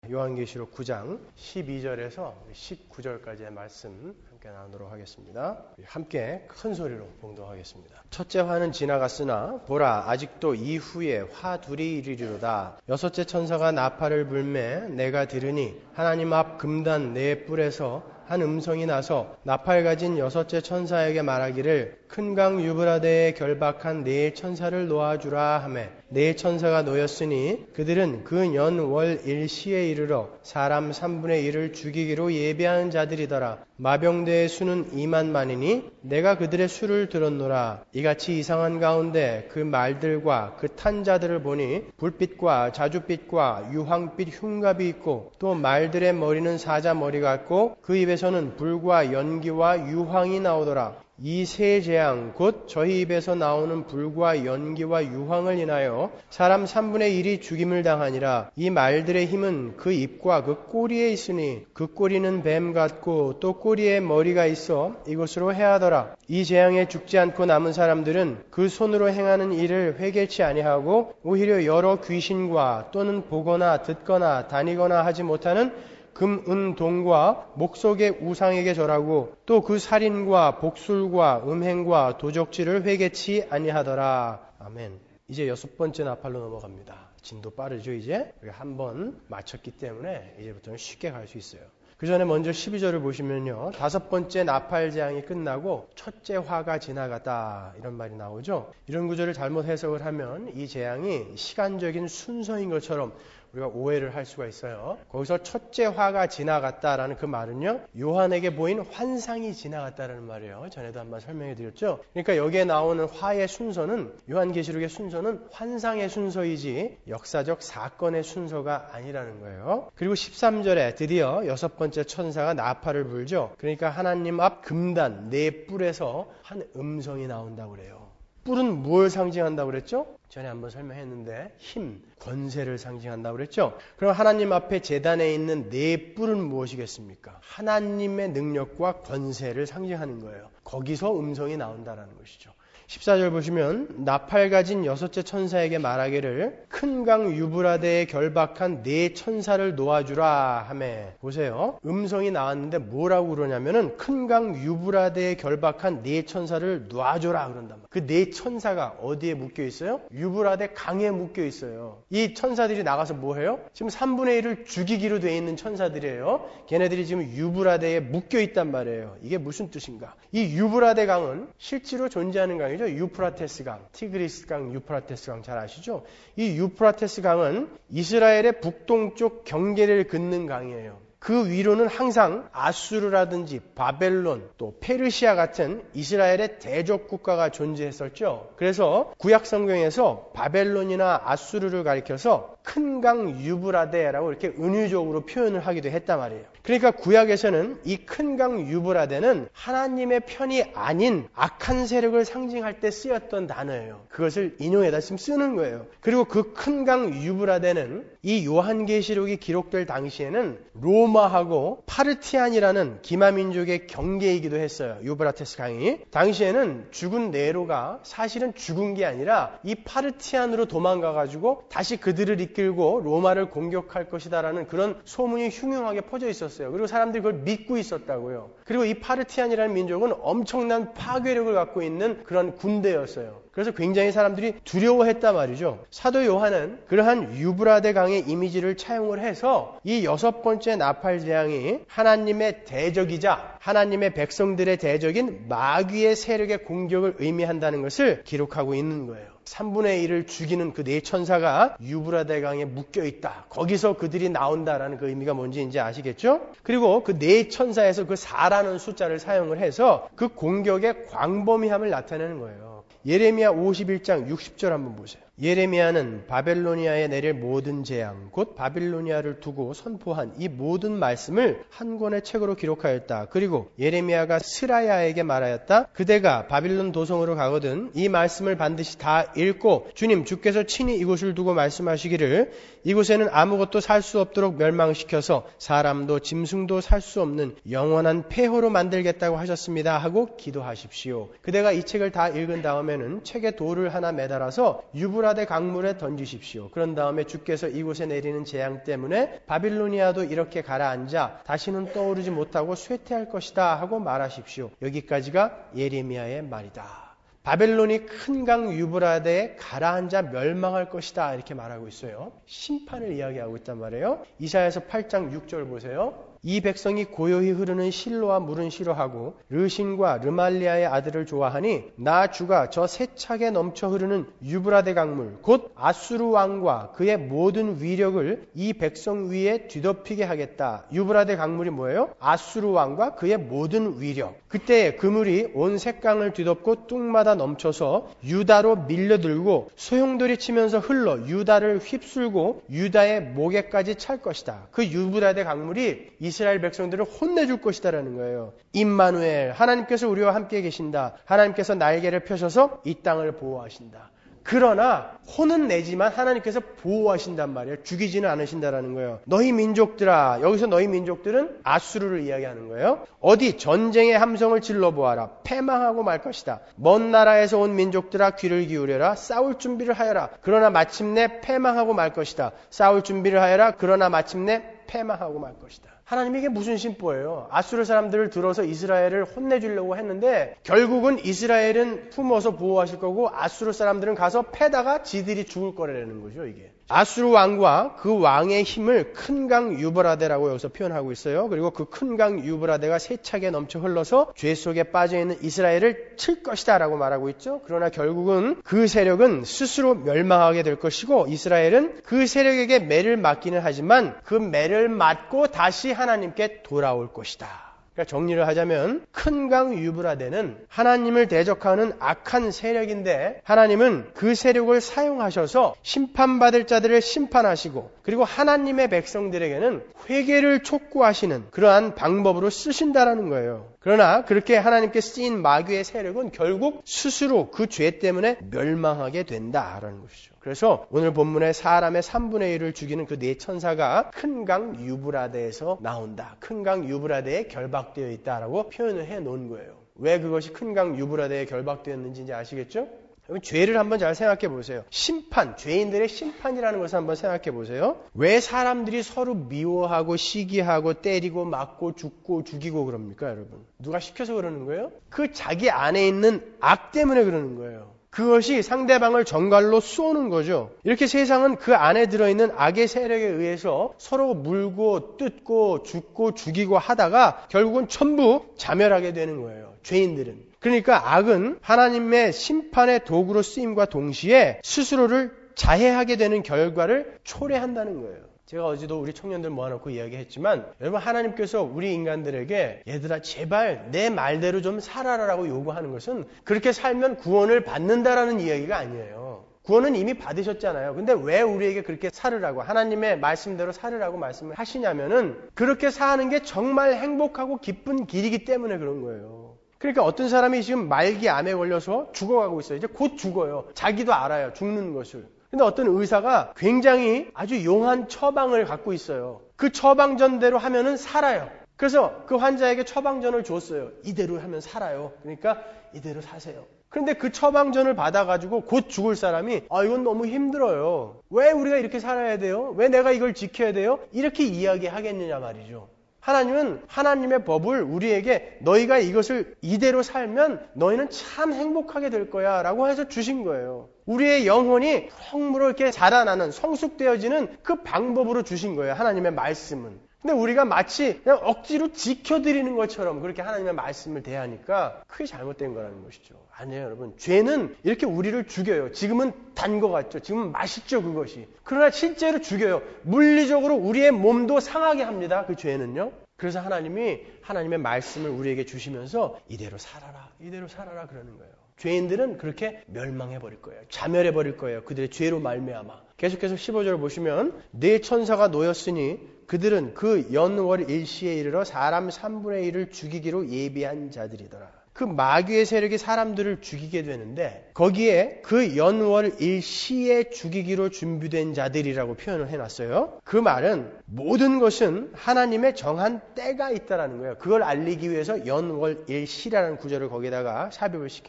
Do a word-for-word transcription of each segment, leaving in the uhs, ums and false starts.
요한계시록 구 장 십이 절에서 십구 절까지의 말씀 함께 나누도록 하겠습니다. 함께 큰 소리로 봉독하겠습니다. 첫째 화는 지나갔으나 보라 아직도 이후에 화 둘이 이르리로다. 여섯째 천사가 나팔을 불매 내가 들으니 하나님 앞 금단 네 뿔에서 한 음성이 나서 나팔 가진 여섯째 천사에게 말하기를 큰 강 유브라데에 결박한 네 천사를 놓아주라 하매 네 천사가 놓였으니 그들은 그 년 월 일시에 이르러 사람 삼분의 일을 죽이기로 예비한 자들이더라. 마병대의 수는 이만 만이니 내가 그들의 수를 들었노라. 이같이 이상한 가운데 그 말들과 그 탄 자들을 보니 불빛과 자줏빛과 유황빛 흉갑이 있고 또 말들의 머리는 사자 머리 같고 그 입에서는 불과 연기와 유황이 나오더라. 이 세 재앙 곧 저희 입에서 나오는 불과 연기와 유황을 인하여 사람 삼분의 일이 죽임을 당하니라. 이 말들의 힘은 그 입과 그 꼬리에 있으니 그 꼬리는 뱀 같고 또 꼬리에 머리가 있어 이것으로 해하더라. 이 재앙에 죽지 않고 남은 사람들은 그 손으로 행하는 일을 회개치 아니하고 오히려 여러 귀신과 또는 보거나 듣거나 다니거나 하지 못하는 금, 은, 동과 목석의 우상에게 절하고 또 그 살인과 복술과 음행과 도적질을 회개치 아니하더라. 아멘. 이제 여섯 번째 나팔로 넘어갑니다. 진도 빠르죠 이제? 한 번 마쳤기 때문에 이제부터는 쉽게 갈 수 있어요. 그 전에 먼저 십이 절을 보시면요. 다섯 번째 나팔 재앙이 끝나고 첫째 화가 지나갔다 이런 말이 나오죠. 이런 구절을 잘못 해석을 하면 이 재앙이 시간적인 순서인 것처럼 우리가 오해를 할 수가 있어요. 거기서 첫째 화가 지나갔다라는 그 말은요. 요한에게 보인 환상이 지나갔다라는 말이에요. 전에도 한번 설명해 드렸죠. 그러니까 여기에 나오는 화의 순서는 요한계시록의 순서는 환상의 순서이지 역사적 사건의 순서가 아니라는 거예요. 그리고 십삼 절에 드디어 여섯 번째 천사가 나팔을 불죠. 그러니까 하나님 앞 금단 네 뿔에서 한 음성이 나온다고 그래요. 뿔은 무엇을 상징한다고 그랬죠? 전에 한번 설명했는데 힘, 권세를 상징한다고 그랬죠? 그럼 하나님 앞에 제단에 있는 네 뿔은 무엇이겠습니까? 하나님의 능력과 권세를 상징하는 거예요. 거기서 음성이 나온다는 것이죠. 십사 절 보시면 나팔 가진 여섯째 천사에게 말하기를 큰 강 유브라데에 결박한 네 천사를 놓아주라 하매 보세요. 음성이 나왔는데 뭐라고 그러냐면은 큰 강 유브라데에 결박한 네 천사를 놓아줘라 그런단 말이에요. 그 네 천사가 어디에 묶여 있어요? 유브라데 강에 묶여 있어요. 이 천사들이 나가서 뭐 해요? 지금 삼분의 일을 죽이기로 돼 있는 천사들이에요. 걔네들이 지금 유브라데에 묶여 있단 말이에요. 이게 무슨 뜻인가? 이 유브라데 강은 실제로 존재하는 강이에요. 유프라테스 강, 티그리스 강, 유프라테스 강 잘 아시죠? 이 유프라테스 강은 이스라엘의 북동쪽 경계를 긋는 강이에요. 그 위로는 항상 아수르라든지 바벨론 또 페르시아 같은 이스라엘의 대적 국가가 존재했었죠. 그래서 구약 성경에서 바벨론이나 아수르를 가리켜서 큰 강 유브라데라고 이렇게 은유적으로 표현을 하기도 했단 말이에요. 그러니까 구약에서는 이 큰 강 유브라데는 하나님의 편이 아닌 악한 세력을 상징할 때 쓰였던 단어예요. 그것을 인용해다 지금 쓰는 거예요. 그리고 그 큰 강 유브라데는 이 요한계시록이 기록될 당시에는 로마하고 파르티안이라는 기마민족의 경계이기도 했어요. 유브라테스 강이. 당시에는 죽은 네로가 사실은 죽은 게 아니라 이 파르티안으로 도망가가지고 다시 그들을 이끌고 로마를 공격할 것이다라는 그런 소문이 흉흉하게 퍼져 있었어요. 그리고 사람들이 그걸 믿고 있었다고요. 그리고 이 파르티안이라는 민족은 엄청난 파괴력을 갖고 있는 그런 군대였어요. 그래서 굉장히 사람들이 두려워했단 말이죠. 사도 요한은 그러한 유브라데 강의 이미지를 차용을 해서 이 여섯 번째 나팔 재앙이 하나님의 대적이자 하나님의 백성들의 대적인 마귀의 세력의 공격을 의미한다는 것을 기록하고 있는 거예요. 삼분의 일을 죽이는 그 네 천사가 유브라데 강에 묶여있다. 거기서 그들이 나온다라는 그 의미가 뭔지 이제 아시겠죠? 그리고 그 네 천사에서 그 사라는 숫자를 사용을 해서 그 공격의 광범위함을 나타내는 거예요. 예레미야 오십일 장 육십 절 한번 보세요. 예레미야는 바벨로니아에 내릴 모든 재앙, 곧 바빌로니아를 두고 선포한 이 모든 말씀을 한 권의 책으로 기록하였다. 그리고 예레미야가 스라야에게 말하였다. 그대가 바빌론 도성으로 가거든 이 말씀을 반드시 다 읽고 주님 주께서 친히 이곳을 두고 말씀하시기를 이곳에는 아무것도 살 수 없도록 멸망시켜서 사람도 짐승도 살 수 없는 영원한 폐허로 만들겠다고 하셨습니다 하고 기도하십시오. 그대가 이 책을 다 읽은 다음에는 책에 돌을 하나 매달아서 유브라 유브라데 강물에 던지십시오. 그런 다음에 주께서 이곳에 내리는 재앙 때문에 바빌로니아도 이렇게 가라앉아 다시는 떠오르지 못하고 쇠퇴할 것이다 하고 말하십시오. 여기까지가 예레미야의 말이다. 바벨론이 큰 강 유브라데에 가라앉아 멸망할 것이다 이렇게 말하고 있어요. 심판을 이야기하고 있단 말이에요. 이사야서 팔 장 육 절 보세요. 이 백성이 고요히 흐르는 실로와 물은 싫어하고 르신과 르말리아의 아들을 좋아하니 나 주가 저 세차게 넘쳐 흐르는 유브라데 강물 곧 아수르 왕과 그의 모든 위력을 이 백성 위에 뒤덮이게 하겠다. 유브라데 강물이 뭐예요? 아수르 왕과 그의 모든 위력. 그때 그 물이 온 색강을 뒤덮고 뚱마다 넘쳐서 유다로 밀려들고 소용돌이 치면서 흘러 유다를 휩쓸고 유다의 목에까지 찰 것이다. 그 유브라데 강물이 이스라엘 백성들을 혼내줄 것이다라는 거예요. 임마누엘, 하나님께서 우리와 함께 계신다. 하나님께서 날개를 펴셔서 이 땅을 보호하신다. 그러나 혼은 내지만 하나님께서 보호하신단 말이에요. 죽이지는 않으신다라는 거예요. 너희 민족들아, 여기서 너희 민족들은 아수르를 이야기하는 거예요. 어디 전쟁의 함성을 질러보아라. 패망하고 말 것이다. 먼 나라에서 온 민족들아 귀를 기울여라. 싸울 준비를 하여라. 그러나 마침내 패망하고 말 것이다. 싸울 준비를 하여라. 그러나 마침내 패망하고 말 것이다. 하나님이 이게 무슨 심보예요? 아수르 사람들을 들어서 이스라엘을 혼내주려고 했는데 결국은 이스라엘은 품어서 보호하실 거고 아수르 사람들은 가서 패다가 지들이 죽을 거라는 거죠. 이게 아수르 왕과 그 왕의 힘을 큰 강 유브라데라고 여기서 표현하고 있어요. 그리고 그 큰 강 유브라데가 세차게 넘쳐 흘러서 죄 속에 빠져있는 이스라엘을 칠 것이다 라고 말하고 있죠. 그러나 결국은 그 세력은 스스로 멸망하게 될 것이고 이스라엘은 그 세력에게 매를 맞기는 하지만 그 매를 맞고 다시 하나님께 돌아올 것이다. 그러니까 정리를 하자면 큰 강 유브라데는 하나님을 대적하는 악한 세력인데 하나님은 그 세력을 사용하셔서 심판받을 자들을 심판하시고 그리고 하나님의 백성들에게는 회개를 촉구하시는 그러한 방법으로 쓰신다라는 거예요. 그러나 그렇게 하나님께 쓰인 마귀의 세력은 결국 스스로 그 죄 때문에 멸망하게 된다라는 것이죠. 그래서 오늘 본문에 사람의 삼분의 일을 죽이는 그 네 천사가 큰 강 유브라데에서 나온다. 큰 강 유브라데에 결박되어 있다라고 표현을 해 놓은 거예요. 왜 그것이 큰 강 유브라데에 결박되었는지 이제 아시겠죠? 죄를 한번 잘 생각해 보세요. 심판, 죄인들의 심판이라는 것을 한번 생각해 보세요. 왜 사람들이 서로 미워하고 시기하고 때리고 맞고 죽고 죽이고 그럽니까, 여러분? 누가 시켜서 그러는 거예요? 그 자기 안에 있는 악 때문에 그러는 거예요. 그것이 상대방을 정갈로 쏘는 거죠. 이렇게 세상은 그 안에 들어있는 악의 세력에 의해서 서로 물고 뜯고 죽고 죽이고 하다가 결국은 전부 자멸하게 되는 거예요. 죄인들은. 그러니까 악은 하나님의 심판의 도구로 쓰임과 동시에 스스로를 자해하게 되는 결과를 초래한다는 거예요. 제가 어제도 우리 청년들 모아놓고 이야기했지만 여러분 하나님께서 우리 인간들에게 얘들아 제발 내 말대로 좀 살아라라고 요구하는 것은 그렇게 살면 구원을 받는다라는 이야기가 아니에요. 구원은 이미 받으셨잖아요. 근데 왜 우리에게 그렇게 살으라고 하나님의 말씀대로 살으라고 말씀을 하시냐면은 그렇게 사는 게 정말 행복하고 기쁜 길이기 때문에 그런 거예요. 그러니까 어떤 사람이 지금 말기 암에 걸려서 죽어가고 있어요. 이제 곧 죽어요. 자기도 알아요. 죽는 것을. 근데 어떤 의사가 굉장히 아주 용한 처방을 갖고 있어요. 그 처방전대로 하면은 살아요. 그래서 그 환자에게 처방전을 줬어요. 이대로 하면 살아요. 그러니까 이대로 사세요. 그런데 그 처방전을 받아가지고 곧 죽을 사람이 아 이건 너무 힘들어요. 왜 우리가 이렇게 살아야 돼요? 왜 내가 이걸 지켜야 돼요? 이렇게 이야기하겠느냐 말이죠. 하나님은 하나님의 법을 우리에게 너희가 이것을 이대로 살면 너희는 참 행복하게 될 거야 라고 해서 주신 거예요. 우리의 영혼이 무럭무럭 이렇게 자라나는 성숙되어지는 그 방법으로 주신 거예요. 하나님의 말씀은. 근데 우리가 마치 그냥 억지로 지켜드리는 것처럼 그렇게 하나님의 말씀을 대하니까 크게 잘못된 거라는 것이죠. 아니에요, 여러분. 죄는 이렇게 우리를 죽여요. 지금은 단 것 같죠. 지금은 맛있죠, 그것이. 그러나 실제로 죽여요. 물리적으로 우리의 몸도 상하게 합니다. 그 죄는요. 그래서 하나님이 하나님의 말씀을 우리에게 주시면서 이대로 살아라, 이대로 살아라 그러는 거예요. 죄인들은 그렇게 멸망해버릴 거예요. 자멸해버릴 거예요. 그들의 죄로 말미암아. 계속해서 십오 절 보시면 네 천사가 놓였으니 그들은 그 연월 일시에 이르러 사람 삼분의 일을 죽이기로 예비한 자들이더라. 그 마귀의 세력이 사람들을 죽이게 되는데 거기에 그 연월 일시에 죽이기로 준비된 자들이라고 표현을 해놨어요. 그 말은 모든 것은 하나님의 정한 때가 있다라는 거예요. 그걸 알리기 위해서 연월 일시라는 구절을 거기다가 삽입을 시킨 거예요.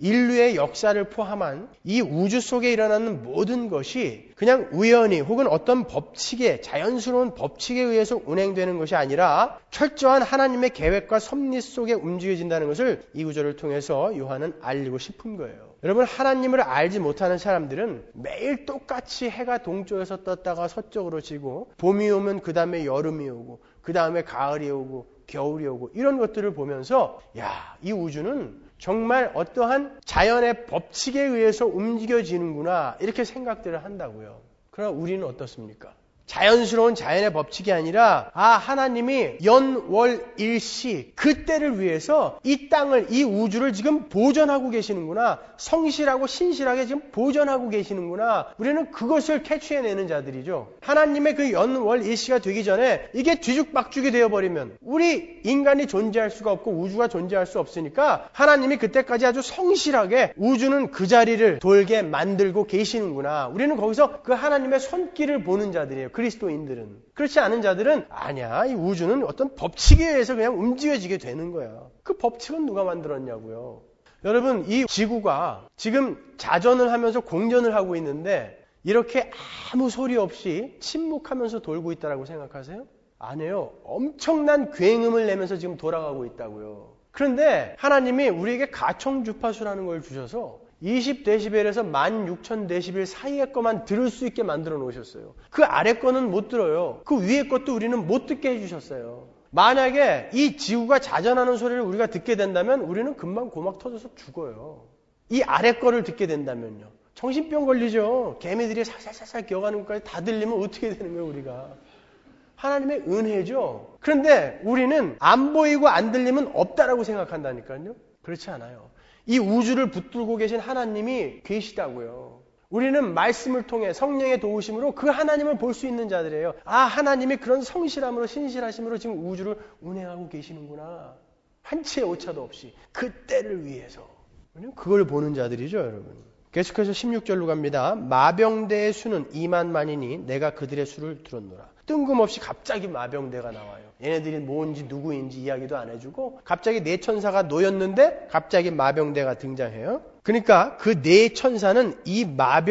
인류의 역사를 포함한 이 우주 속에 일어나는 모든 것이 그냥 우연히 혹은 어떤 법칙에, 자연스러운 법칙에 의해서 운행되는 것이 아니라 철저한 하나님의 계획과 섭리 속에 움직여진다는 것을 이 구절을 통해서 요한은 알리고 싶은 거예요. 여러분, 하나님을 알지 못하는 사람들은 매일 똑같이 해가 동쪽에서 떴다가 서쪽으로 지고 봄이 오면 그 다음에 여름이 오고 그 다음에 가을이 오고 겨울이 오고 이런 것들을 보면서 야, 이 우주는 정말 어떠한 자연의 법칙에 의해서 움직여지는구나 이렇게 생각들을 한다고요. 그러나 우리는 어떻습니까? 자연스러운 자연의 법칙이 아니라 아, 하나님이 연월일시 그 때를 위해서 이 땅을, 이 우주를 지금 보존하고 계시는구나. 성실하고 신실하게 지금 보존하고 계시는구나. 우리는 그것을 캐치해내는 자들이죠. 하나님의 그 연월일시가 되기 전에 이게 뒤죽박죽이 되어버리면 우리 인간이 존재할 수가 없고 우주가 존재할 수 없으니까 하나님이 그때까지 아주 성실하게 우주는 그 자리를 돌게 만들고 계시는구나. 우리는 거기서 그 하나님의 손길을 보는 자들이에요. 그리스도인들은. 그렇지 않은 자들은 아니야, 이 우주는 어떤 법칙에 의해서 그냥 움직여지게 되는 거야. 그 법칙은 누가 만들었냐고요. 여러분, 이 지구가 지금 자전을 하면서 공전을 하고 있는데 이렇게 아무 소리 없이 침묵하면서 돌고 있다고 생각하세요? 아니에요. 엄청난 굉음을 내면서 지금 돌아가고 있다고요. 그런데 하나님이 우리에게 가청 주파수라는 걸 주셔서 이십 데시벨에서 만 육천 데시벨 사이의 것만 들을 수 있게 만들어 놓으셨어요. 그 아래 거는 못 들어요. 그 위에 것도 우리는 못 듣게 해주셨어요. 만약에 이 지구가 자전하는 소리를 우리가 듣게 된다면 우리는 금방 고막 터져서 죽어요. 이 아래 거를 듣게 된다면요. 정신병 걸리죠. 개미들이 살살살살 기어가는 것까지 다 들리면 어떻게 되는 거예요, 우리가. 하나님의 은혜죠. 그런데 우리는 안 보이고 안 들리면 없다라고 생각한다니까요. 그렇지 않아요. 이 우주를 붙들고 계신 하나님이 계시다고요. 우리는 말씀을 통해 성령의 도우심으로 그 하나님을 볼 수 있는 자들이에요. 아, 하나님이 그런 성실함으로 신실하심으로 지금 우주를 운행하고 계시는구나. 한치의 오차도 없이 그 때를 위해서. 우리는 그걸 보는 자들이죠, 여러분. 계속해서 십육 절로 갑니다. 마병대의 수는 이만만이니 내가 그들의 수를 들었노라. 뜬금없이 갑자기 마병대가 나와요. 얘네들이 뭔지 누구인지 이야기도 안 해주고 갑자기 네 천사가 놓였는데 갑자기 마병대가 등장해요. 그러니까 그 네 천사는 이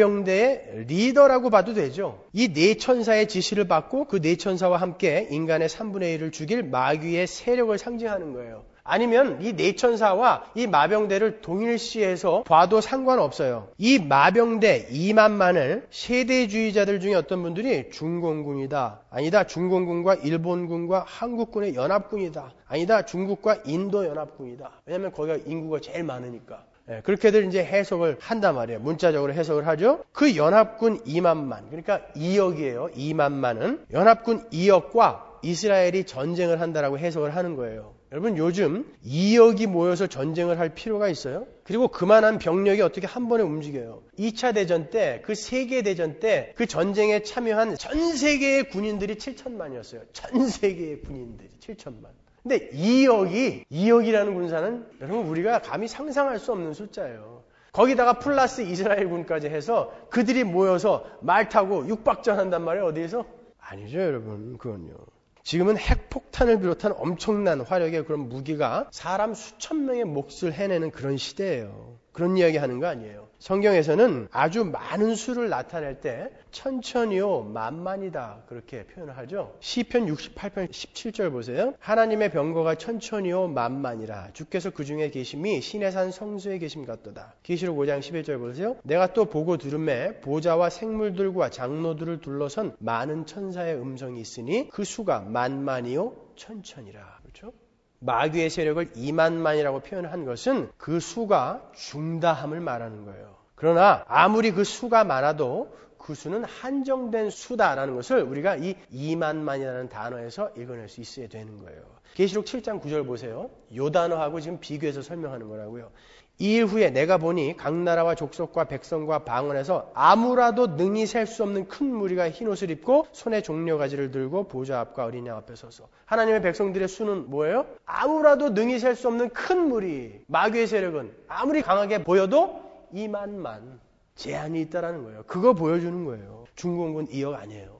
마병대의 리더라고 봐도 되죠. 이 네 천사의 지시를 받고 그 네 천사와 함께 인간의 삼분의 일을 죽일 마귀의 세력을 상징하는 거예요. 아니면 이 네 천사와 이 마병대를 동일시해서 봐도 상관없어요. 이 마병대 이만만을 세대주의자들 중에 어떤 분들이 중공군이다. 아니다. 중공군과 일본군과 한국군의 연합군이다. 아니다. 중국과 인도 연합군이다. 왜냐하면 거기가 인구가 제일 많으니까. 네, 그렇게들 이제 해석을 한단 말이에요. 문자적으로 해석을 하죠. 그 연합군 이만만, 그러니까 이억이에요. 이만만은 연합군 이억과 이스라엘이 전쟁을 한다라고 해석을 하는 거예요. 여러분, 요즘 이억이 모여서 전쟁을 할 필요가 있어요? 그리고 그만한 병력이 어떻게 한 번에 움직여요? 이 차 대전 때, 그 세계대전 때 그 전쟁에 참여한 전 세계의 군인들이 칠천만이었어요. 전 세계의 군인들이 칠천만. 근데 이억이, 이억이라는 군사는 여러분 우리가 감히 상상할 수 없는 숫자예요. 거기다가 플러스 이스라엘 군까지 해서 그들이 모여서 말 타고 육박전 한단 말이에요. 어디에서? 아니죠, 여러분. 그건요. 지금은 핵폭탄을 비롯한 엄청난 화력의 그런 무기가 사람 수천 명의 몫을 해내는 그런 시대예요. 그런 이야기 하는 거 아니에요. 성경에서는 아주 많은 수를 나타낼 때 천천히요 만만이다 그렇게 표현을 하죠. 시편 육십팔 편 십칠 절 보세요. 하나님의 병거가 천천히요 만만이라 주께서 그 중에 계심이 신의 산 성수에 계심 같도다. 계시록 오 장 십일 절 보세요. 내가 또 보고 들음에 보좌와 생물들과 장로들을 둘러선 많은 천사의 음성이 있으니 그 수가 만만이요 천천이라. 그렇죠? 마귀의 세력을 이만만이라고 표현한 것은 그 수가 중다함을 말하는 거예요. 그러나 아무리 그 수가 많아도 그 수는 한정된 수다라는 것을 우리가 이 이만만이라는 단어에서 읽어낼 수 있어야 되는 거예요. 계시록 칠 장 구 절 보세요. 요 단어하고 지금 비교해서 설명하는 거라고요. 이 일 후에 내가 보니 각 나라와 족속과 백성과 방언에서 아무라도 능히 셀 수 없는 큰 무리가 흰옷을 입고 손에 종려가지를 들고 보좌 앞과 어린 양 앞에 서서. 하나님의 백성들의 수는 뭐예요? 아무라도 능히 셀 수 없는 큰 무리. 마귀의 세력은 아무리 강하게 보여도 이만만 제한이 있다라는 거예요. 그거 보여주는 거예요. 중공군 이억 아니에요.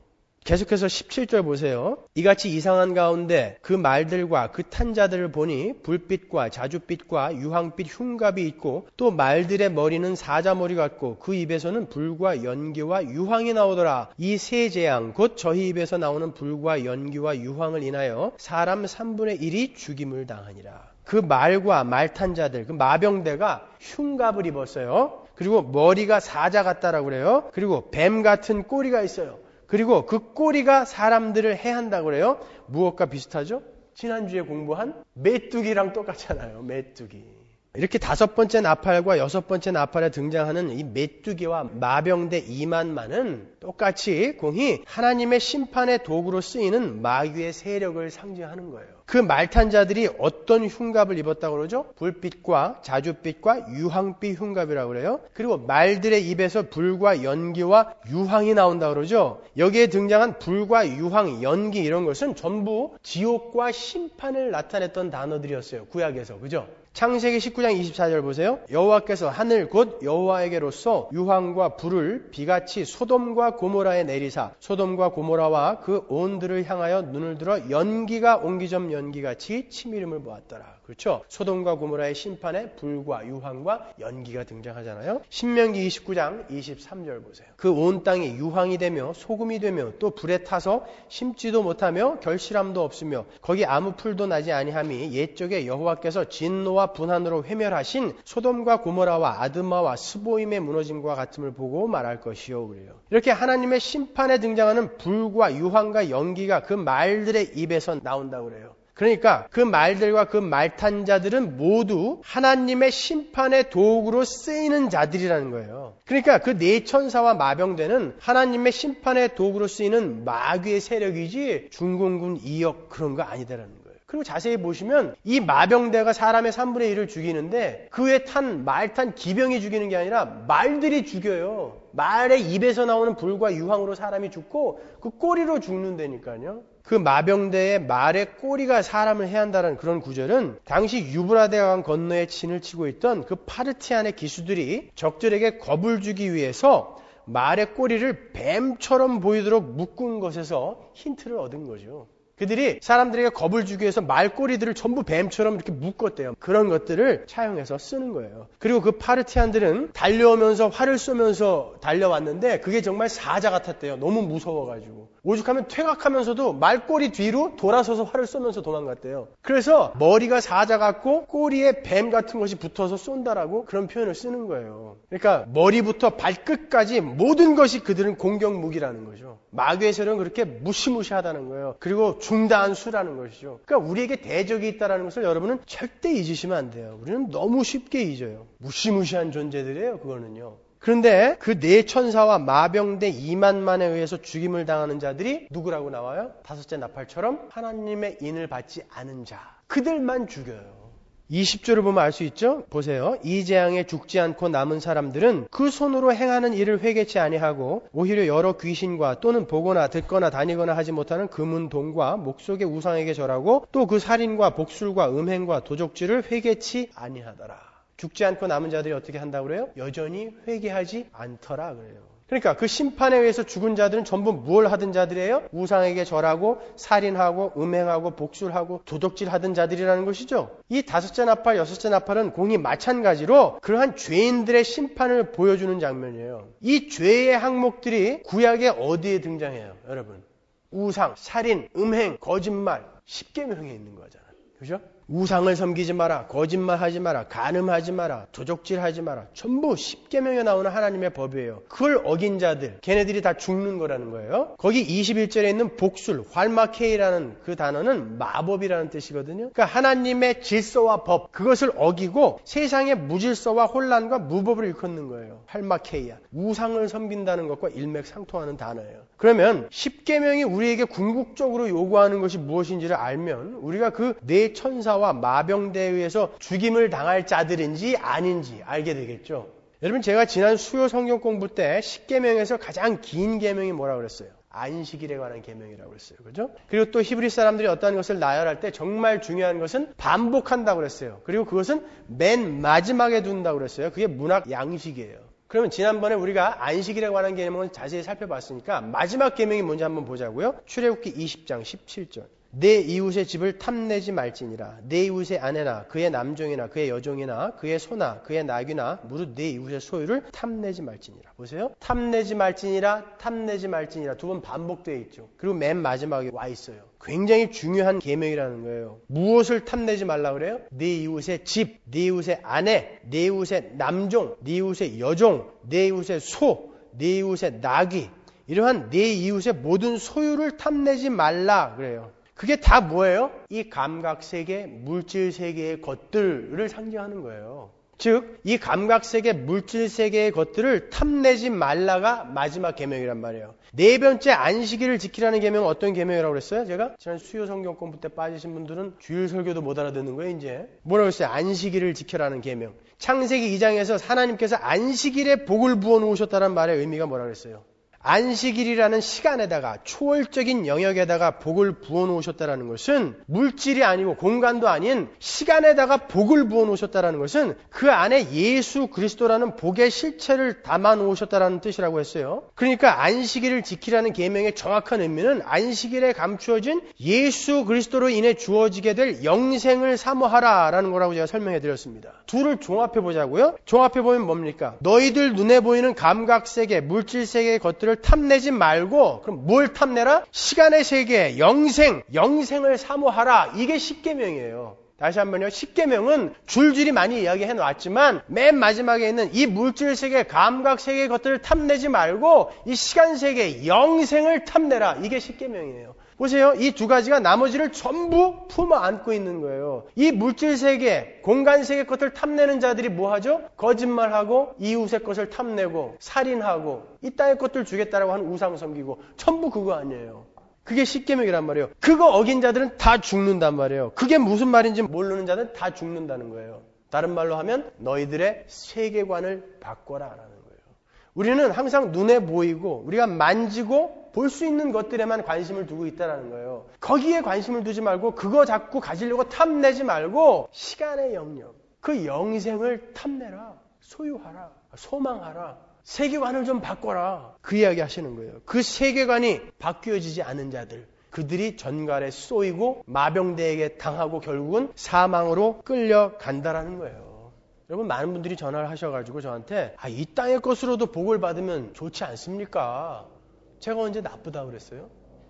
계속해서 십칠 절 보세요. 이같이 이상한 가운데 그 말들과 그 탄 자들을 보니 불빛과 자줏빛과 유황빛 흉갑이 있고 또 말들의 머리는 사자머리 같고 그 입에서는 불과 연기와 유황이 나오더라. 이 세 재앙 곧 저희 입에서 나오는 불과 연기와 유황을 인하여 사람 삼분의 일이 죽임을 당하니라. 그 말과 말탄 자들, 그 마병대가 흉갑을 입었어요. 그리고 머리가 사자 같다라고 그래요. 그리고 뱀 같은 꼬리가 있어요. 그리고 그 꼬리가 사람들을 해한다고 그래요. 무엇과 비슷하죠? 지난주에 공부한 메뚜기랑 똑같잖아요. 메뚜기. 이렇게 다섯 번째 나팔과 여섯 번째 나팔에 등장하는 이 메뚜기와 마병대 이만만은 똑같이 공히 하나님의 심판의 도구로 쓰이는 마귀의 세력을 상징하는 거예요. 그 말탄 자들이 어떤 흉갑을 입었다고 그러죠? 불빛과 자줏빛과 유황빛 흉갑이라고 그래요. 그리고 말들의 입에서 불과 연기와 유황이 나온다고 그러죠. 여기에 등장한 불과 유황, 연기 이런 것은 전부 지옥과 심판을 나타냈던 단어들이었어요. 구약에서. 그죠? 창세기 십구 장 이십사 절 보세요. 여호와께서 하늘 곧 여호와에게로서 유황과 불을 비같이 소돔과 고모라에 내리사 소돔과 고모라와 그 온들을 향하여 눈을 들어 연기가 옹기점 연기같이 치밀음을 보았더라. 그렇죠? 소돔과 고모라의 심판에 불과 유황과 연기가 등장하잖아요. 신명기 이십구 장 이십삼 절 보세요. 그 온 땅이 유황이 되며 소금이 되며 또 불에 타서 심지도 못하며 결실함도 없으며 거기 아무 풀도 나지 아니함이 옛적에 여호와께서 진노와 분한으로 회멸하신 소돔과 고모라와 아드마와 스보임의 무너짐과 같음을 보고 말할 것이요. 그래요. 이렇게 하나님의 심판에 등장하는 불과 유황과 연기가 그 말들의 입에서 나온다고 그래요. 그러니까 그 말들과 그 말탄 자들은 모두 하나님의 심판의 도구로 쓰이는 자들이라는 거예요. 그러니까 그 네 천사와 마병대는 하나님의 심판의 도구로 쓰이는 마귀의 세력이지 중공군 이역 그런 거 아니다라는 거예요. 그리고 자세히 보시면 이 마병대가 사람의 삼분의 일을 죽이는데 그에 탄 말 탄 기병이 죽이는 게 아니라 말들이 죽여요. 말의 입에서 나오는 불과 유황으로 사람이 죽고 그 꼬리로 죽는다니까요. 그 마병대의 말의 꼬리가 사람을 해한다는 그런 구절은 당시 유브라데강 건너에 진을 치고 있던 그 파르티안의 기수들이 적들에게 겁을 주기 위해서 말의 꼬리를 뱀처럼 보이도록 묶은 것에서 힌트를 얻은 거죠. 그들이 사람들에게 겁을 주기 위해서 말꼬리들을 전부 뱀처럼 이렇게 묶었대요. 그런 것들을 차용해서 쓰는 거예요. 그리고 그 파르티안들은 달려오면서 활을 쏘면서 달려왔는데 그게 정말 사자 같았대요. 너무 무서워가지고. 오죽하면 퇴각하면서도 말꼬리 뒤로 돌아서서 활을 쏘면서 도망갔대요. 그래서 머리가 사자 같고 꼬리에 뱀 같은 것이 붙어서 쏜다라고 그런 표현을 쓰는 거예요. 그러니까 머리부터 발끝까지 모든 것이 그들은 공격 무기라는 거죠. 마귀의 세력은 그렇게 무시무시하다는 거예요. 그리고 중다한 수라는 것이죠. 그러니까 우리에게 대적이 있다는 것을 여러분은 절대 잊으시면 안 돼요. 우리는 너무 쉽게 잊어요. 무시무시한 존재들이에요. 그거는요. 그런데 그 네 천사와 마병대 이만만에 의해서 죽임을 당하는 자들이 누구라고 나와요? 다섯째 나팔처럼 하나님의 인을 받지 않은 자. 그들만 죽여요. 이십 절을 보면 알 수 있죠? 보세요. 이 재앙에 죽지 않고 남은 사람들은 그 손으로 행하는 일을 회개치 아니하고 오히려 여러 귀신과 또는 보거나 듣거나 다니거나 하지 못하는 금은 동과 목속의 우상에게 절하고 또 그 살인과 복술과 음행과 도적질을 회개치 아니하더라. 죽지 않고 남은 자들이 어떻게 한다고 그래요? 여전히 회개하지 않더라 그래요. 그러니까 그 심판에 의해서 죽은 자들은 전부 뭘 하던 자들이에요? 우상에게 절하고 살인하고 음행하고 복술하고 도적질하던 자들이라는 것이죠. 이 다섯째 나팔, 여섯째 나팔은 공이 마찬가지로 그러한 죄인들의 심판을 보여주는 장면이에요. 이 죄의 항목들이 구약에 어디에 등장해요? 여러분. 우상, 살인, 음행, 거짓말, 십계명에 있는 거잖아요. 그죠? 우상을 섬기지 마라, 거짓말하지 마라, 간음하지 마라, 도적질하지 마라. 전부 십계명에 나오는 하나님의 법이에요. 그걸 어긴 자들, 걔네들이 다 죽는 거라는 거예요. 거기 이십일 절에 있는 복술, 활마케이라는 그 단어는 마법이라는 뜻이거든요. 그러니까 하나님의 질서와 법, 그것을 어기고 세상의 무질서와 혼란과 무법을 일컫는 거예요. 활마케이야. 우상을 섬긴다는 것과 일맥상통하는 단어예요. 그러면 십계명이 우리에게 궁극적으로 요구하는 것이 무엇인지를 알면 우리가 그 네 천사와 마병대에 의해서 죽임을 당할 자들인지 아닌지 알게 되겠죠. 여러분, 제가 지난 수요 성경 공부 때 십계명에서 가장 긴 계명이 뭐라고 그랬어요? 안식일에 관한 계명이라고 그랬어요. 그죠? 그리고 또 히브리 사람들이 어떤 것을 나열할 때 정말 중요한 것은 반복한다고 그랬어요. 그리고 그것은 맨 마지막에 둔다고 그랬어요. 그게 문학 양식이에요. 그러면 지난번에 우리가 안식일에 관한 개념을 자세히 살펴봤으니까 마지막 계명이 뭔지 한번 보자고요. 출애굽기 이십 장 십칠 절. 내 이웃의 집을 탐내지 말지니라. 내 이웃의 아내나 그의 남종이나 그의 여종이나 그의 소나 그의 나귀나 무릇 내 이웃의 소유를 탐내지 말지니라. 보세요. 탐내지 말지니라, 탐내지 말지니라 두 번 반복되어 있죠. 그리고 맨 마지막에 와 있어요. 굉장히 중요한 계명이라는 거예요. 무엇을 탐내지 말라 그래요? 내 이웃의 집, 내 이웃의 아내, 내 이웃의 남종, 내 이웃의 여종, 내 이웃의 소, 내 이웃의 나귀, 이러한 내 이웃의 모든 소유를 탐내지 말라 그래요. 그게 다 뭐예요? 이 감각세계, 물질세계의 것들을 상징하는 거예요. 즉, 이 감각세계, 물질세계의 것들을 탐내지 말라가 마지막 계명이란 말이에요. 네 번째 안식일을 지키라는 계명은 어떤 계명이라고 그랬어요? 제가 지난 수요 성경 공부 때 빠지신 분들은 주일 설교도 못 알아듣는 거예요, 이제. 뭐라고 했어요? 안식일을 지켜라는 계명. 창세기 이 장에서 하나님께서 안식일에 복을 부어 놓으셨다는 말의 의미가 뭐라고 그랬어요? 안식일이라는 시간에다가 초월적인 영역에다가 복을 부어 놓으셨다는 것은 물질이 아니고 공간도 아닌 시간에다가 복을 부어 놓으셨다는 것은 그 안에 예수 그리스도라는 복의 실체를 담아 놓으셨다는 뜻이라고 했어요. 그러니까 안식일을 지키라는 계명의 정확한 의미는 안식일에 감추어진 예수 그리스도로 인해 주어지게 될 영생을 사모하라라는 거라고 제가 설명해 드렸습니다. 둘을 종합해 보자고요. 종합해 보면 뭡니까? 너희들 눈에 보이는 감각세계, 물질세계의 것들을 탐내지 말고, 그럼 뭘 탐내라? 시간의 세계, 영생, 영생을 사모하라. 이게 십계명이에요. 다시 한번요. 십계명은 줄줄이 많이 이야기해 놨지만 맨 마지막에 있는 이 물질세계, 감각세계의 것들을 탐내지 말고 이 시간세계, 영생을 탐내라. 이게 십계명이에요. 보세요. 이 두 가지가 나머지를 전부 품어 안고 있는 거예요. 이 물질세계, 공간세계 것을 탐내는 자들이 뭐 하죠? 거짓말하고 이웃의 것을 탐내고 살인하고 이 땅의 것들 주겠다라고 하는 우상 섬기고 전부 그거 아니에요. 그게 십계명이란 말이에요. 그거 어긴 자들은 다 죽는단 말이에요. 그게 무슨 말인지 모르는 자들은 다 죽는다는 거예요. 다른 말로 하면 너희들의 세계관을 바꿔라라는 거예요. 우리는 항상 눈에 보이고 우리가 만지고 볼 수 있는 것들에만 관심을 두고 있다는 거예요. 거기에 관심을 두지 말고 그거 자꾸 가지려고 탐내지 말고 시간의 영역, 그 영생을 탐내라, 소유하라, 소망하라, 세계관을 좀 바꿔라. 그 이야기 하시는 거예요. 그 세계관이 바뀌어지지 않은 자들, 그들이 전갈에 쏘이고 마병대에게 당하고 결국은 사망으로 끌려간다라는 거예요. 여러분, 많은 분들이 전화를 하셔가지고 저한테 아, 이 땅의 것으로도 복을 받으면 좋지 않습니까? 제가 언제 나쁘다고 그랬어요?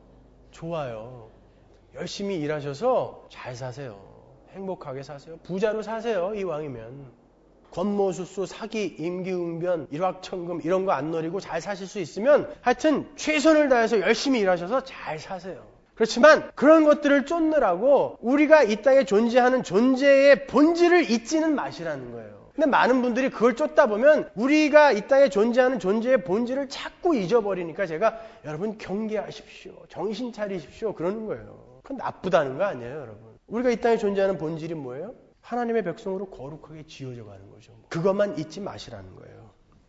좋아요. 열심히 일하셔서 잘 사세요. 행복하게 사세요. 부자로 사세요. 이왕이면. 권모술수, 사기, 임기응변, 일확천금 이런 거 안 노리고 잘 사실 수 있으면 하여튼 최선을 다해서 열심히 일하셔서 잘 사세요. 그렇지만 그런 것들을 쫓느라고 우리가 이 땅에 존재하는 존재의 본질을 잊지는 마시라는 거예요. 근데 많은 분들이 그걸 쫓다 보면 우리가 이 땅에 존재하는 존재의 본질을 자꾸 잊어버리니까 제가 여러분 경계하십시오. 정신 차리십시오. 그러는 거예요. 그건 나쁘다는 거 아니에요, 여러분. 우리가 이 땅에 존재하는 본질이 뭐예요? 하나님의 백성으로 거룩하게 지어져 가는 거죠. 그것만 잊지 마시라는 거예요.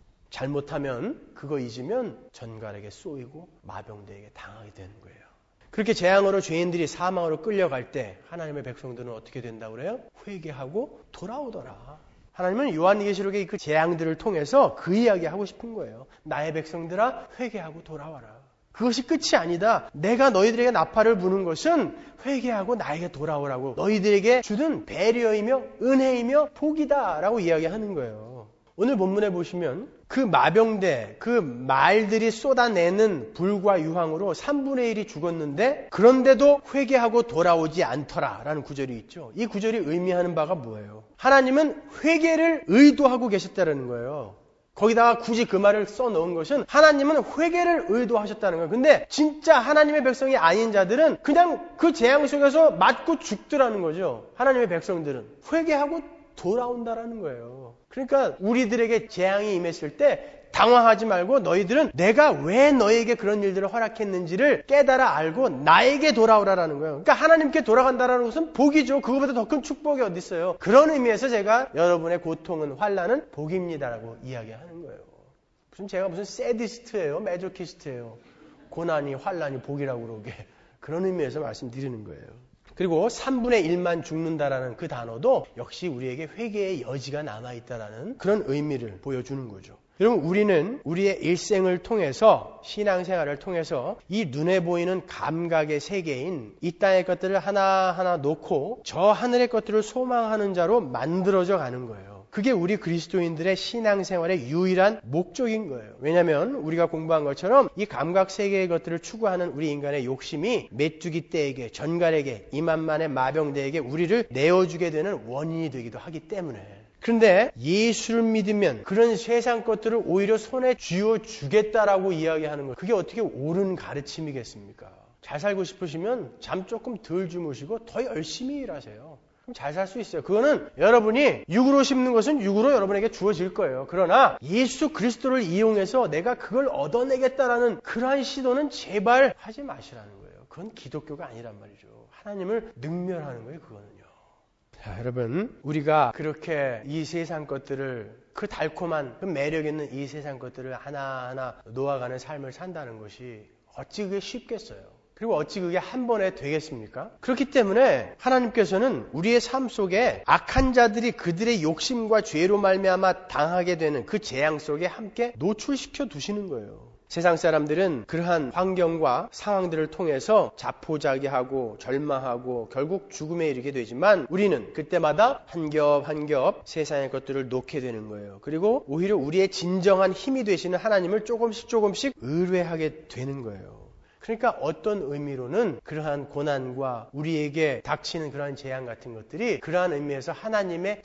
잘못하면 그거 잊으면 전갈에게 쏘이고 마병대에게 당하게 되는 거예요. 그렇게 재앙으로 죄인들이 사망으로 끌려갈 때 하나님의 백성들은 어떻게 된다고 그래요? 회개하고 돌아오더라. 하나님은 요한계시록의 그 재앙들을 통해서 그 이야기 하고 싶은 거예요. 나의 백성들아 회개하고 돌아와라. 그것이 끝이 아니다. 내가 너희들에게 나팔을 부는 것은 회개하고 나에게 돌아오라고 너희들에게 주는 배려이며 은혜이며 복이다 라고 이야기하는 거예요. 오늘 본문에 보시면 그 마병대, 그 말들이 쏟아내는 불과 유황으로 삼분의 일이 죽었는데 그런데도 회개하고 돌아오지 않더라 라는 구절이 있죠. 이 구절이 의미하는 바가 뭐예요? 하나님은 회개를 의도하고 계셨다는 거예요. 거기다가 굳이 그 말을 써놓은 것은 하나님은 회개를 의도하셨다는 거예요. 근데 진짜 하나님의 백성이 아닌 자들은 그냥 그 재앙 속에서 맞고 죽더라는 거죠. 하나님의 백성들은 회개하고 돌아온다라는 거예요. 그러니까 우리들에게 재앙이 임했을 때 당황하지 말고 너희들은 내가 왜 너에게 그런 일들을 허락했는지를 깨달아 알고 나에게 돌아오라라는 거예요. 그러니까 하나님께 돌아간다라는 것은 복이죠. 그거보다 더 큰 축복이 어디 있어요. 그런 의미에서 제가 여러분의 고통은 환난은 복입니다라고 이야기하는 거예요. 무슨 제가 무슨 세디스트예요, 메조키스트예요. 고난이 환난이 복이라고 그러게. 그런 의미에서 말씀드리는 거예요. 그리고 삼분의 일만 죽는다라는 그 단어도 역시 우리에게 회개의 여지가 남아있다라는 그런 의미를 보여주는 거죠. 여러분, 우리는 우리의 일생을 통해서, 신앙생활을 통해서 이 눈에 보이는 감각의 세계인 이 땅의 것들을 하나하나 놓고 저 하늘의 것들을 소망하는 자로 만들어져 가는 거예요. 그게 우리 그리스도인들의 신앙생활의 유일한 목적인 거예요. 왜냐하면 우리가 공부한 것처럼 이 감각 세계의 것들을 추구하는 우리 인간의 욕심이 메뚜기 떼에게, 전갈에게, 이만만의 마병대에게 우리를 내어주게 되는 원인이 되기도 하기 때문에. 그런데 예수를 믿으면 그런 세상 것들을 오히려 손에 쥐어주겠다라고 이야기하는 거예요. 그게 어떻게 옳은 가르침이겠습니까? 잘 살고 싶으시면 잠 조금 덜 주무시고 더 열심히 일하세요. 그럼 잘 살 수 있어요. 그거는 여러분이 육으로 심는 것은 육으로 여러분에게 주어질 거예요. 그러나 예수 그리스도를 이용해서 내가 그걸 얻어내겠다라는 그러한 시도는 제발 하지 마시라는 거예요. 그건 기독교가 아니란 말이죠. 하나님을 능멸하는 거예요. 그거는요. 자, 여러분, 우리가 그렇게 이 세상 것들을, 그 달콤한, 그 매력 있는 이 세상 것들을 하나하나 놓아가는 삶을 산다는 것이 어찌 그게 쉽겠어요? 그리고 어찌 그게 한 번에 되겠습니까? 그렇기 때문에 하나님께서는 우리의 삶 속에 악한 자들이 그들의 욕심과 죄로 말미암아 당하게 되는 그 재앙 속에 함께 노출시켜 두시는 거예요. 세상 사람들은 그러한 환경과 상황들을 통해서 자포자기하고 절망하고 결국 죽음에 이르게 되지만 우리는 그때마다 한 겹 한 겹 세상의 것들을 놓게 되는 거예요. 그리고 오히려 우리의 진정한 힘이 되시는 하나님을 조금씩 조금씩 의뢰하게 되는 거예요. 그러니까 어떤 의미로는 그러한 고난과 우리에게 닥치는 그러한 재앙 같은 것들이 그러한 의미에서 하나님의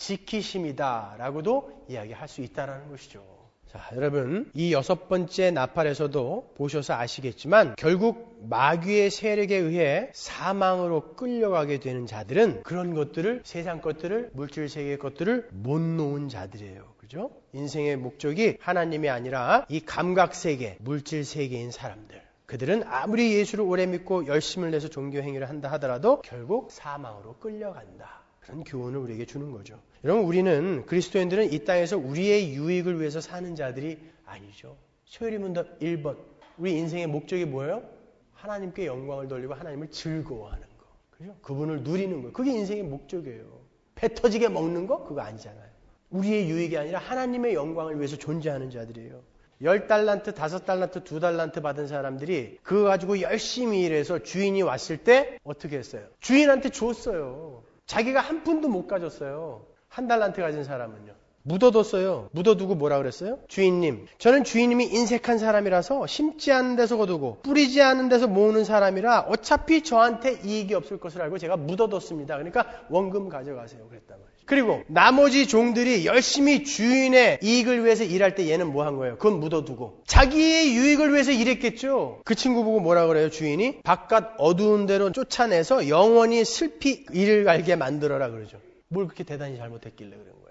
지키심이다라고도 이야기할 수 있다는 것이죠. 자, 여러분, 이 여섯 번째 나팔에서도 보셔서 아시겠지만 결국 마귀의 세력에 의해 사망으로 끌려가게 되는 자들은 그런 것들을, 세상 것들을, 물질 세계의 것들을 못 놓은 자들이에요. 그죠? 인생의 목적이 하나님이 아니라 이 감각 세계, 물질 세계인 사람들. 그들은 아무리 예수를 오래 믿고 열심을 내서 종교 행위를 한다 하더라도 결국 사망으로 끌려간다. 그런 교훈을 우리에게 주는 거죠. 여러분, 우리는 그리스도인들은 이 땅에서 우리의 유익을 위해서 사는 자들이 아니죠. 소요리 문답 일 번. 우리 인생의 목적이 뭐예요? 하나님께 영광을 돌리고 하나님을 즐거워하는 거. 그죠? 그분을 누리는 거. 그게 인생의 목적이에요. 배 터지게 먹는 거? 그거 아니잖아요. 우리의 유익이 아니라 하나님의 영광을 위해서 존재하는 자들이에요. 열 달란트, 다섯 달란트, 두 달란트 받은 사람들이 그거 가지고 열심히 일해서 주인이 왔을 때 어떻게 했어요? 주인한테 줬어요. 자기가 한 푼도 못 가졌어요. 한 달란트 가진 사람은요. 묻어뒀어요. 묻어두고 뭐라 그랬어요? 주인님, 저는 주인님이 인색한 사람이라서 심지 않은 데서 거두고 뿌리지 않은 데서 모으는 사람이라 어차피 저한테 이익이 없을 것을 알고 제가 묻어뒀습니다. 그러니까 원금 가져가세요. 그랬단 말이에요. 그리고 나머지 종들이 열심히 주인의 이익을 위해서 일할 때 얘는 뭐 한 거예요? 그건 묻어두고 자기의 유익을 위해서 일했겠죠. 그 친구 보고 뭐라 그래요? 주인이 바깥 어두운 데로 쫓아내서 영원히 슬피 이를 갈게 만들어라 그러죠. 뭘 그렇게 대단히 잘못했길래 그런 거예요.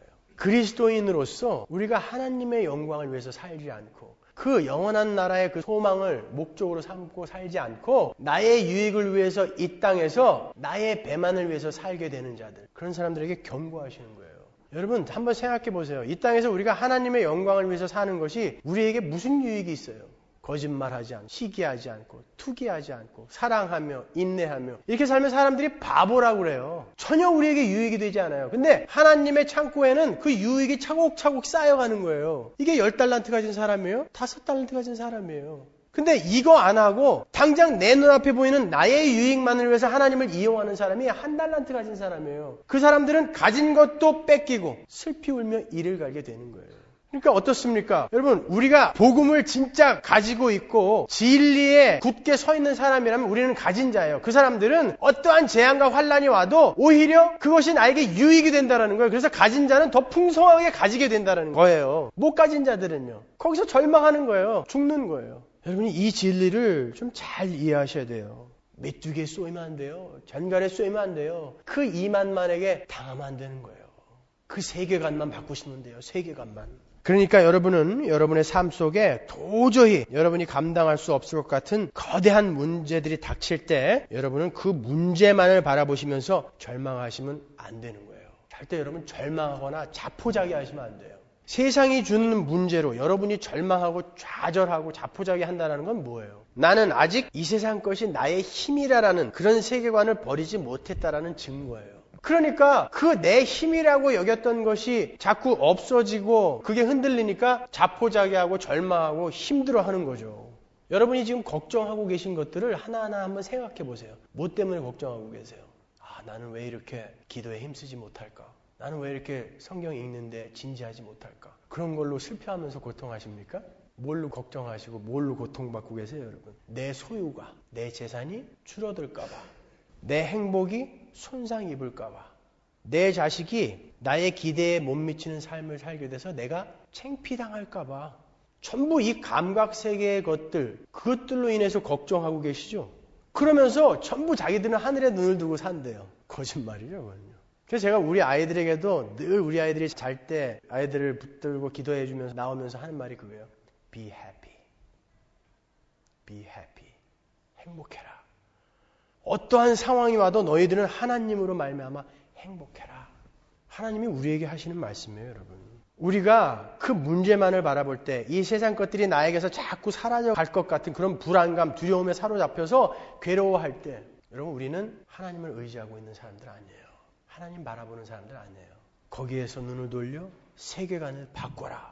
그리스도인으로서 우리가 하나님의 영광을 위해서 살지 않고 그 영원한 나라의 그 소망을 목적으로 삼고 살지 않고 나의 유익을 위해서 이 땅에서 나의 배만을 위해서 살게 되는 자들, 그런 사람들에게 경고하시는 거예요. 여러분, 한번 생각해 보세요. 이 땅에서 우리가 하나님의 영광을 위해서 사는 것이 우리에게 무슨 유익이 있어요? 거짓말하지 않고, 시기하지 않고, 투기하지 않고, 사랑하며, 인내하며 이렇게 살면 사람들이 바보라고 그래요. 전혀 우리에게 유익이 되지 않아요. 근데 하나님의 창고에는 그 유익이 차곡차곡 쌓여가는 거예요. 이게 열 달란트 가진 사람이에요? 다섯 달란트 가진 사람이에요. 근데 이거 안 하고 당장 내 눈앞에 보이는 나의 유익만을 위해서 하나님을 이용하는 사람이 한 달란트 가진 사람이에요. 그 사람들은 가진 것도 뺏기고 슬피 울며 이를 갈게 되는 거예요. 그러니까 어떻습니까? 여러분, 우리가 복음을 진짜 가지고 있고 진리에 굳게 서 있는 사람이라면 우리는 가진 자예요. 그 사람들은 어떠한 재앙과 환난이 와도 오히려 그것이 나에게 유익이 된다는 거예요. 그래서 가진 자는 더 풍성하게 가지게 된다는 거예요. 못 가진 자들은요, 거기서 절망하는 거예요. 죽는 거예요. 여러분이 이 진리를 좀 잘 이해하셔야 돼요. 메뚜기에 쏘이면 안 돼요. 전갈에 쏘이면 안 돼요. 그 이만만에게 당하면 안 되는 거예요. 그 세계관만 바꾸시면 돼요. 세계관만. 그러니까 여러분은 여러분의 삶 속에 도저히 여러분이 감당할 수 없을 것 같은 거대한 문제들이 닥칠 때 여러분은 그 문제만을 바라보시면서 절망하시면 안 되는 거예요. 절대 여러분 절망하거나 자포자기하시면 안 돼요. 세상이 주는 문제로 여러분이 절망하고 좌절하고 자포자기 한다는 건 뭐예요? 나는 아직 이 세상 것이 나의 힘이라는 그런 세계관을 버리지 못했다라는 증거예요. 그러니까 그 내 힘이라고 여겼던 것이 자꾸 없어지고 그게 흔들리니까 자포자기하고 절망하고 힘들어하는 거죠. 여러분이 지금 걱정하고 계신 것들을 하나하나 한번 생각해 보세요. 뭐 때문에 걱정하고 계세요? 아, 나는 왜 이렇게 기도에 힘쓰지 못할까? 나는 왜 이렇게 성경 읽는데 진지하지 못할까? 그런 걸로 슬퍼하면서 고통하십니까? 뭘로 걱정하시고 뭘로 고통받고 계세요, 여러분? 내 소유가, 내 재산이 줄어들까 봐. 내 행복이 손상 입을까 봐. 내 자식이 나의 기대에 못 미치는 삶을 살게 돼서 내가 창피당할까 봐. 전부 이 감각세계의 것들, 그것들로 인해서 걱정하고 계시죠? 그러면서 전부 자기들은 하늘에 눈을 두고 산대요. 거짓말이죠, 그건요. 그래서 제가 우리 아이들에게도 늘 우리 아이들이 잘 때 아이들을 붙들고 기도해 주면서 나오면서 하는 말이 그거예요. Be happy. Be happy. 행복해라. 어떠한 상황이 와도 너희들은 하나님으로 말미암아 행복해라. 하나님이 우리에게 하시는 말씀이에요, 여러분. 우리가 그 문제만을 바라볼 때 이 세상 것들이 나에게서 자꾸 사라져 갈 것 같은 그런 불안감, 두려움에 사로잡혀서 괴로워할 때 여러분 우리는 하나님을 의지하고 있는 사람들 아니에요. 하나님 바라보는 사람들 아니에요. 거기에서 눈을 돌려 세계관을 바꿔라.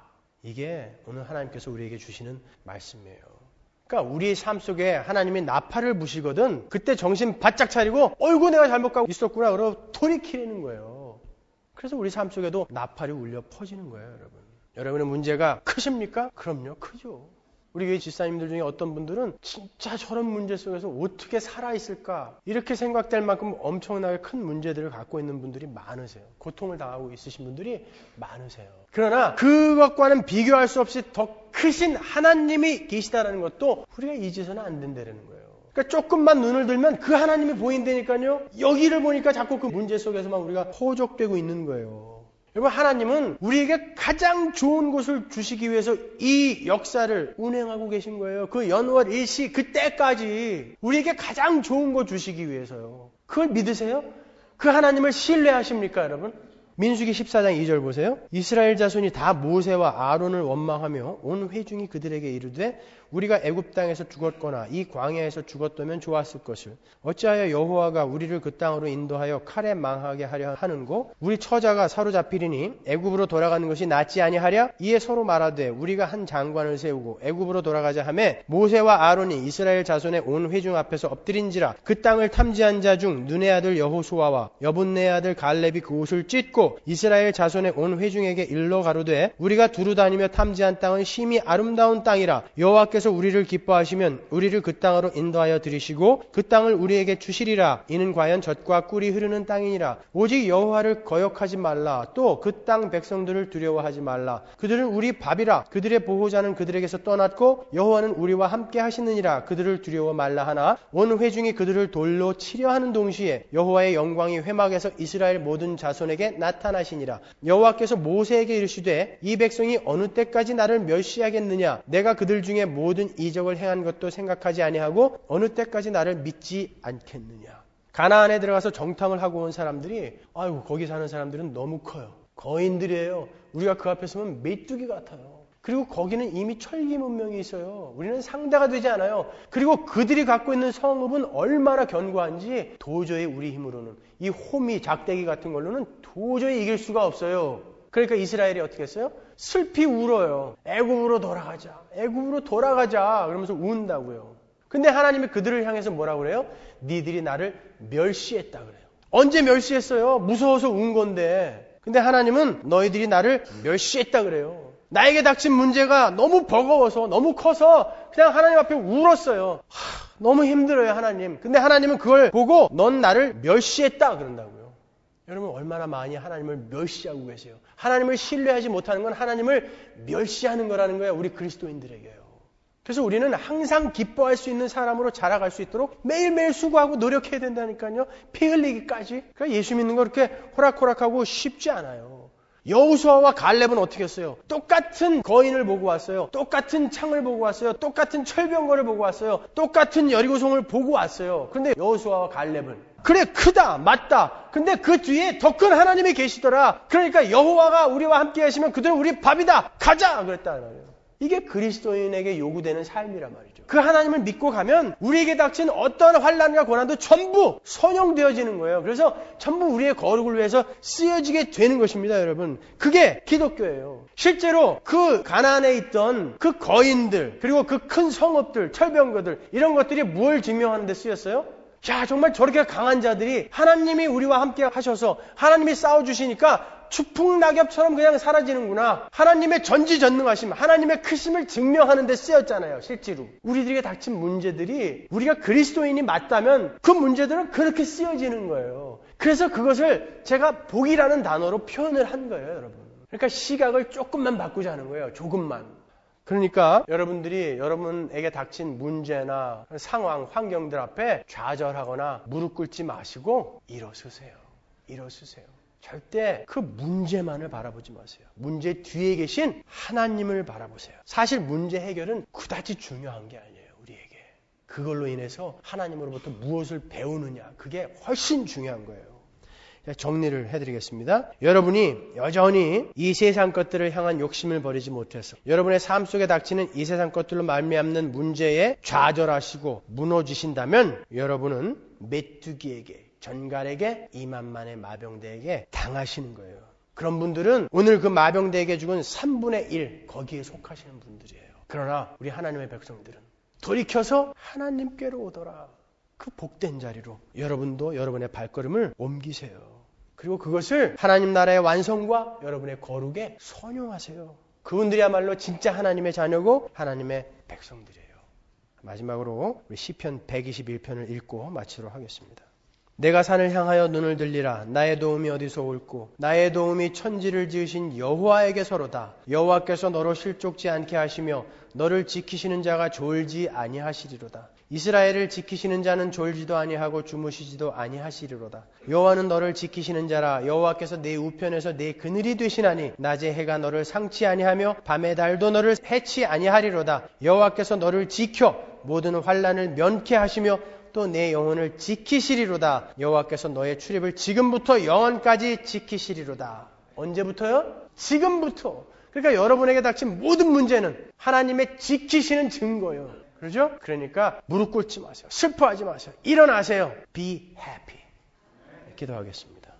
이게 오늘 하나님께서 우리에게 주시는 말씀이에요. 그러니까 우리의 삶 속에 하나님이 나팔을 부시거든 그때 정신 바짝 차리고 어이구 내가 잘못 가고 있었구나 그러고 돌이키는 거예요. 그래서 우리 삶 속에도 나팔이 울려 퍼지는 거예요, 여러분. 여러분의 문제가 크십니까? 그럼요, 크죠. 우리 교회 집사님들 중에 어떤 분들은 진짜 저런 문제 속에서 어떻게 살아있을까? 이렇게 생각될 만큼 엄청나게 큰 문제들을 갖고 있는 분들이 많으세요. 고통을 당하고 있으신 분들이 많으세요. 그러나 그것과는 비교할 수 없이 더 크신 하나님이 계시다는 것도 우리가 잊어서는 안 된다는 거예요. 그러니까 조금만 눈을 들면 그 하나님이 보인다니까요. 여기를 보니까 자꾸 그 문제 속에서만 우리가 포족되고 있는 거예요. 여러분 하나님은 우리에게 가장 좋은 것을 주시기 위해서 이 역사를 운행하고 계신 거예요. 그 연월 일시 그때까지 우리에게 가장 좋은 거 주시기 위해서요. 그걸 믿으세요? 그 하나님을 신뢰하십니까, 여러분? 민수기 십사 장 이 절 보세요. 이스라엘 자손이 다 모세와 아론을 원망하며 온 회중이 그들에게 이르되 우리가 애굽 땅에서 죽었거나 이 광야에서 죽었다면 좋았을 것을 어찌하여 여호와가 우리를 그 땅으로 인도하여 칼에 망하게 하려 하는고 우리 처자가 사로잡히리니 애굽으로 돌아가는 것이 낫지 아니하랴. 이에 서로 말하되 우리가 한 장관을 세우고 애굽으로 돌아가자 하매 모세와 아론이 이스라엘 자손의 온 회중 앞에서 엎드린지라. 그 땅을 탐지한 자 중 눈의 아들 여호수아와 여분네 아들 갈렙이 그 옷을 찢고 이스라엘 자손의 온 회중에게 일러 가로되 우리가 두루 다니며 탐지한 땅은 심히 아름다운 땅이라. 여호와께서 우리를 기뻐하시면 우리를 그 땅으로 인도하여 들이시고 그 땅을 우리에게 주시리라. 이는 과연 젖과 꿀이 흐르는 땅이니라. 오직 여호와를 거역하지 말라. 또 그 땅 백성들을 두려워하지 말라. 그들은 우리 밥이라. 그들의 보호자는 그들에게서 떠났고 여호와는 우리와 함께 하시느니라. 그들을 두려워 말라 하나 온 회중이 그들을 돌로 치려 하는 동시에 여호와의 영광이 회막에서 이스라엘 모든 자손에게 나타나시니라. 여호와께서 모세에게 이르시되 이 백성이 어느 때까지 나를 멸시하겠느냐. 내가 그들 중에 모든 모든 이적을 행한 것도 생각하지 아니하고 어느 때까지 나를 믿지 않겠느냐. 가나안에 들어가서 정탐을 하고 온 사람들이 아이고 거기 사는 사람들은 너무 커요. 거인들이에요. 우리가 그 앞에 서면 메뚜기 같아요. 그리고 거기는 이미 철기 문명이 있어요. 우리는 상대가 되지 않아요. 그리고 그들이 갖고 있는 성읍은 얼마나 견고한지 도저히 우리 힘으로는 이 호미 작대기 같은 걸로는 도저히 이길 수가 없어요. 그러니까 이스라엘이 어떻게 했어요? 슬피 울어요. 애굽으로 돌아가자. 애굽으로 돌아가자. 그러면서 운다고요. 근데 하나님이 그들을 향해서 뭐라고 그래요? 니들이 나를 멸시했다 그래요. 언제 멸시했어요? 무서워서 운 건데. 근데 하나님은 너희들이 나를 멸시했다 그래요. 나에게 닥친 문제가 너무 버거워서 너무 커서 그냥 하나님 앞에 울었어요. 하, 너무 힘들어요, 하나님. 근데 하나님은 그걸 보고 넌 나를 멸시했다 그런다고요. 여러분 얼마나 많이 하나님을 멸시하고 계세요. 하나님을 신뢰하지 못하는 건 하나님을 멸시하는 거라는 거예요. 우리 그리스도인들에게요. 그래서 우리는 항상 기뻐할 수 있는 사람으로 자라갈 수 있도록 매일매일 수고하고 노력해야 된다니까요. 피 흘리기까지. 그러니까 예수 믿는 거 그렇게 호락호락하고 쉽지 않아요. 여호수아와 갈렙은 어떻게 했어요? 똑같은 거인을 보고 왔어요. 똑같은 창을 보고 왔어요. 똑같은 철병거를 보고 왔어요. 똑같은 여리고성을 보고 왔어요. 그런데 여호수아와 갈렙은 그래 크다 맞다. 근데 그 뒤에 더 큰 하나님이 계시더라. 그러니까 여호와가 우리와 함께 하시면 그들은 우리 밥이다. 가자 그랬다는 거예요. 이게 그리스도인에게 요구되는 삶이란 말이죠. 그 하나님을 믿고 가면 우리에게 닥친 어떠한 환난과 고난도 전부 선용되어지는 거예요. 그래서 전부 우리의 거룩을 위해서 쓰여지게 되는 것입니다, 여러분. 그게 기독교예요. 실제로 그 가나안에 있던 그 거인들, 그리고 그 큰 성읍들, 철병거들, 이런 것들이 뭘 증명하는 데 쓰였어요? 야, 정말 저렇게 강한 자들이 하나님이 우리와 함께 하셔서 하나님이 싸워주시니까 추풍낙엽처럼 그냥 사라지는구나. 하나님의 전지전능하심, 하나님의 크심을 증명하는 데 쓰였잖아요, 실제로. 우리들에게 닥친 문제들이 우리가 그리스도인이 맞다면 그 문제들은 그렇게 쓰여지는 거예요. 그래서 그것을 제가 복이라는 단어로 표현을 한 거예요, 여러분. 그러니까 시각을 조금만 바꾸자는 거예요, 조금만. 그러니까 여러분들이 여러분에게 닥친 문제나 상황, 환경들 앞에 좌절하거나 무릎 꿇지 마시고 일어서세요. 일어서세요. 절대 그 문제만을 바라보지 마세요. 문제 뒤에 계신 하나님을 바라보세요. 사실 문제 해결은 그다지 중요한 게 아니에요, 우리에게. 그걸로 인해서 하나님으로부터 무엇을 배우느냐, 그게 훨씬 중요한 거예요. 정리를 해드리겠습니다. 여러분이 여전히 이 세상 것들을 향한 욕심을 버리지 못해서 여러분의 삶 속에 닥치는 이 세상 것들로 말미암는 문제에 좌절하시고 무너지신다면 여러분은 메뚜기에게, 전갈에게, 이만만의 마병대에게 당하시는 거예요. 그런 분들은 오늘 그 마병대에게 죽은 삼분의 일 거기에 속하시는 분들이에요. 그러나 우리 하나님의 백성들은 돌이켜서 하나님께로 오더라. 그 복된 자리로 여러분도 여러분의 발걸음을 옮기세요. 그리고 그것을 하나님 나라의 완성과 여러분의 거룩에 선용하세요. 그분들이야말로 진짜 하나님의 자녀고 하나님의 백성들이에요. 마지막으로 우리 시편 백이십일 편을 읽고 마치도록 하겠습니다. 내가 산을 향하여 눈을 들리라. 나의 도움이 어디서 올꼬? 나의 도움이 천지를 지으신 여호와에게서로다. 여호와께서 너로 실족지 않게 하시며 너를 지키시는 자가 졸지 아니하시리로다. 이스라엘을 지키시는 자는 졸지도 아니하고 주무시지도 아니하시리로다. 여호와는 너를 지키시는 자라. 여호와께서 내 우편에서 내 그늘이 되시나니 낮에 해가 너를 상치 아니하며 밤의 달도 너를 해치 아니하리로다. 여호와께서 너를 지켜 모든 환난을 면케 하시며 또 내 영혼을 지키시리로다. 여호와께서 너의 출입을 지금부터 영원까지 지키시리로다. 언제부터요? 지금부터. 그러니까 여러분에게 닥친 모든 문제는 하나님의 지키시는 증거예요. 그렇죠? 그러니까 무릎 꿇지 마세요. 슬퍼하지 마세요. 일어나세요. Be happy. 기도하겠습니다.